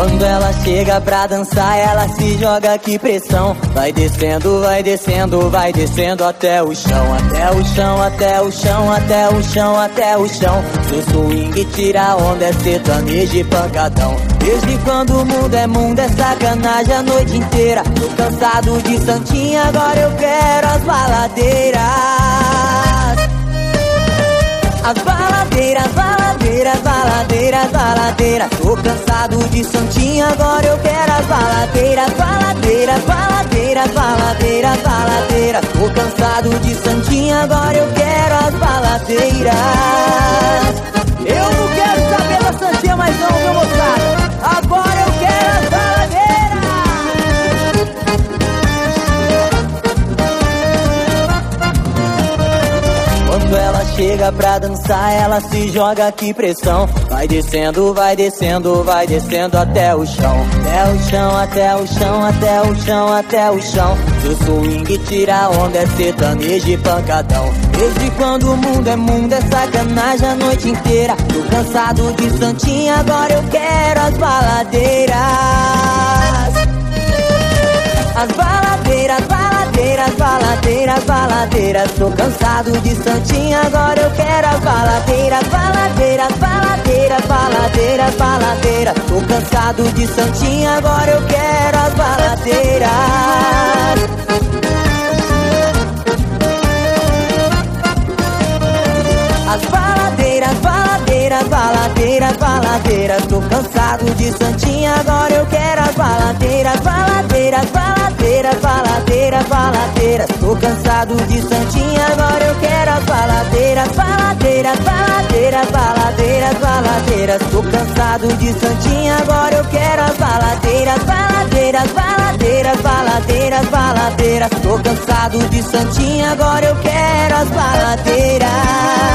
Quando ela chega pra dançar, ela se joga, que pressão. Vai descendo, vai descendo, vai descendo até o chão. Até o chão, até o chão, até o chão, até o chão. Seu swing tira onda, é sertanejo e pancadão. Desde quando o mundo é sacanagem a noite inteira. Tô cansado de santinha, agora eu quero as baladeiras. As baladeiras, baladeiras, baladeiras, baladeiras. Tô cansado de santinha, agora eu quero as baladeiras. Baladeiras, baladeiras, baladeiras, baladeiras. Tô cansado de santinha, agora eu quero as baladeiras. Eu não quero saber da santinha mais não, meu moçada. Agora eu quero as baladeiras. Quando ela chega pra dançar, ela se joga, que pressão. Vai descendo, vai descendo, vai descendo até o chão. Até o chão, até o chão, até o chão, até o chão. Seu swing tira onda, é sertanejo e pancadão. Desde quando o mundo é sacanagem a noite inteira. Tô cansado de santinha, agora eu quero as baladeiras. As baladeiras, baladeiras, baladeiras, baladeiras. Tô cansado de santinha, agora eu quero as baladeiras. Baladeiras, baladeiras, baladeiras, baladeiras. Tô cansado de santinha, agora eu quero as baladeiras. As baladeiras, baladeiras, baladeiras, baladeiras. Tô cansado de santinha, agora eu quero as baladeiras. Baladeiras, baladeiras, baladeiras, baladeiras. Tô cansado de santinha, agora eu quero as baladeiras. Baladeiras, baladeiras, baladeiras, baladeiras. Tô cansado de santinha, agora eu quero as baladeiras. Baladeiras, baladeiras, baladeiras, baladeiras. Tô cansado de santinha, agora eu quero as baladeiras.